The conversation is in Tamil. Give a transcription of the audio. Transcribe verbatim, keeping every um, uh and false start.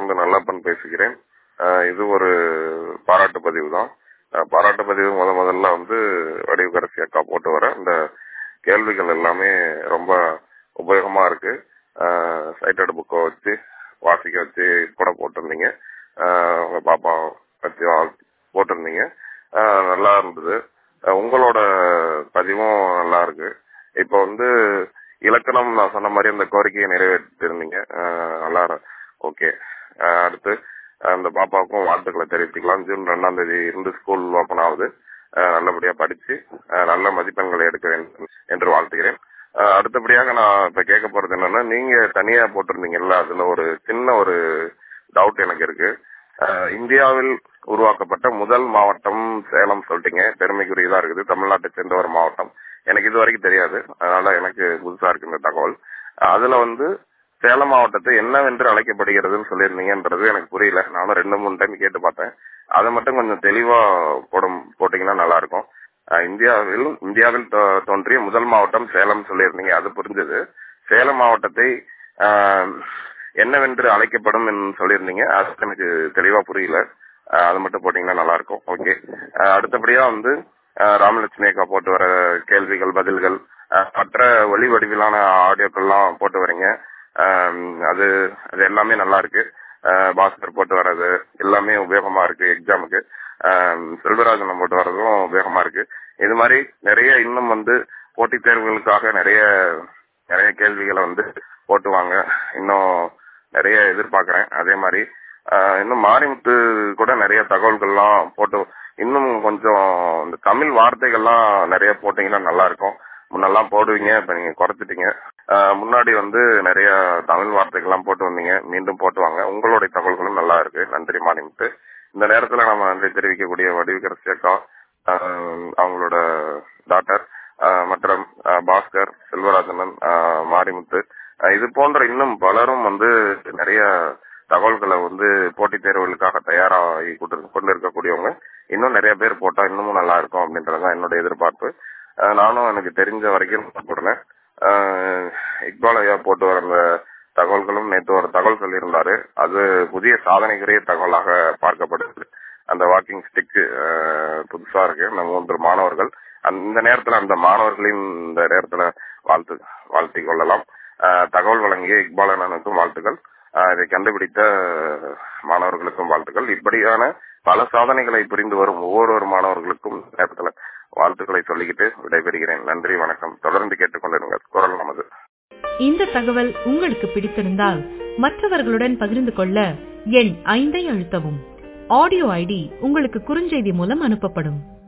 இருந்து நல்லப்பன் பேசுகிறேன். இது ஒரு பாராட்டு பதிவு தான். பாராட்டு பதிவு முத முதல்ல வந்து வடிவுக்கரசி அக்கா போட்டு வர இந்த கேள்விகள் எல்லாமே ரொம்ப உபயோகமா இருக்கு. சைட்டட் புக்கை வச்சு வாசிக்க வச்சு கூட போட்டிருந்தீங்க. உங்க பாப்பா வச்சு போட்டிருந்தீங்க. நல்லா இருந்தது. உங்களோட பதிவும் நல்லா இருக்கு. இப்போ வந்து இலக்கணம் நான் சொன்ன மாதிரி அந்த கோரிக்கையை நிறைவேற்றிருந்தீங்க. நல்லா ஓகே. அடுத்து அந்த பாப்பாவுக்கும் வாழ்த்துக்களை தெரிவித்துக்கலாம். ஜூன் ரெண்டாம் தேதி இருந்து ஸ்கூல் ஓபன் ஆகுது. நல்லபடியா படிச்சு நல்ல மதிப்பெண்களை எடுக்க வேண்டும் என்று வாழ்த்துகிறேன். அடுத்தபடியாக நான் இப்ப கேட்க போறது என்னன்னா, நீங்க தனியா போட்டிருந்தீங்கல்ல, அதுல ஒரு சின்ன ஒரு டவுட் எனக்கு இருக்கு. இந்தியாவில் உருவாக்கப்பட்ட முதல் மாவட்டம் சேலம் சொல்லிட்டீங்க. பெருமைக்குரியதா இருக்குது. தமிழ்நாட்டை சேர்ந்த ஒரு மாவட்டம். எனக்கு இது வரைக்கும் தெரியாது. அதனால எனக்கு புதுசா இருக்கு இந்த தகவல். அதுல வந்து சேலம் மாவட்டத்தை என்னவென்று அழைக்கப்படுகிறதுன்னு சொல்லியிருந்தீங்கன்றது எனக்கு புரியல. நானும் ரெண்டு மூணு டைம் கேட்டு பார்த்தேன். அதை மட்டும் கொஞ்சம் தெளிவா போடும் போட்டீங்கன்னா நல்லா இருக்கும். இந்தியாவில் இந்தியாவில் தோன்றிய முதல் மாவட்டம் சேலம் சொல்லியிருந்தீங்க, அது புரிஞ்சது. சேலம் மாவட்டத்தை என்னவென்று அழைக்கப்படும் சொல்லியிருந்தீங்க, அது எனக்கு தெளிவா புரியல. அது மட்டும் போட்டீங்கன்னா நல்லா இருக்கும். ஓகே. அடுத்தபடியா வந்து ராமலட்சுமி அக்கா போட்டு வர கேள்விகள் பதில்கள் மற்ற ஒளி வடிவிலான ஆடியோக்கள்லாம் போட்டு வரீங்க. அது அது எல்லாமே நல்லா இருக்கு. பாஸ்கர் போட்டு வர்றது எல்லாமே உபயோகமா இருக்கு எக்ஸாமுக்கு. செல்வராஜன் போட்டு வர்றதும் உபயோகமா இருக்கு. இது மாதிரி நிறைய இன்னும் வந்து போட்டித் தேர்வுகளுக்காக நிறைய நிறைய கேள்விகளை வந்து போட்டுவாங்க. இன்னும் நிறைய எதிர்பார்க்கிறேன். அதே மாதிரி இன்னும் மாரிமுத்து கூட நிறைய தகவல்கள்லாம் போட்டு இன்னும் கொஞ்சம் இந்த தமிழ் வார்த்தைகள்லாம் நிறைய போட்டீங்கன்னா நல்லா இருக்கும். முன்னெல்லாம் போடுவீங்க, இப்ப நீங்க குறைச்சிட்டீங்க. முன்னாடி வந்து நிறைய தமிழ் வார்த்தைகள்லாம் போட்டு வந்தீங்க, மீண்டும் போட்டுவாங்க. உங்களுடைய தகவல்களும் நல்லா இருக்கு. நன்றி மாரிமுத்து. இந்த நேரத்துல நம்ம நன்றி தெரிவிக்கக்கூடிய வடிவுக்கரசி அக்கா, அவங்களோட டாக்டர் மற்றும் பாஸ்கர், செல்வராஜனன், மாரிமுத்து, இது போன்ற இன்னும் பலரும் வந்து நிறைய தகவல்களை வந்து போட்டித் தேர்வுகளுக்காக தயாராகி கொண்டு இருக்கக்கூடியவங்க இன்னும் நிறைய பேர் போட்டா இன்னமும் நல்லா இருக்கும் அப்படின்றதுதான் என்னுடைய எதிர்பார்ப்பு. நானும் எனக்கு தெரிஞ்ச வரைக்கும் போடுறேன். இக்பால் ஐயா போட்டு வர தகவல்களும் நேற்று ஒரு தகவல் சொல்லியிருந்தாரு. அது புதிய சாதனைக்குரிய தகவலாக பார்க்கப்படுது. அந்த வாக்கிங் ஸ்டிக் புதுசா இருக்கு. நம்ம மூன்று மாணவர்கள் அந்த நேரத்துல அந்த மாணவர்களின் இந்த நேரத்துல வாழ்த்து வாழ்த்தி கொள்ளலாம். தகவல் வழங்கிய இக்பால் அண்ணனுக்கும் வாழ்த்துக்கள். இதை கண்டுபிடித்த மாணவர்களுக்கும் வாழ்த்துக்கள். இப்படியான பல சாதனைகளை புரிந்து வரும் ஒவ்வொரு மாணவர்களுக்கும் நேரத்துல வாழ்த்துக்களை சொல்லிக்கிட்டு விடைபெறுகிறேன். நன்றி, வணக்கம். தொடர்ந்து கேட்டுக்கொண்டிருங்கள் குரல் நமது. இந்த தகவல் உங்களுக்கு பிடித்திருந்தால் மற்றவர்களுடன் பகிர்ந்து கொள்ள எண் ஐந்தை அழுத்தவும். ஆடியோ ஐடி உங்களுக்கு குறுஞ்செய்தி மூலம் அனுப்பப்படும்.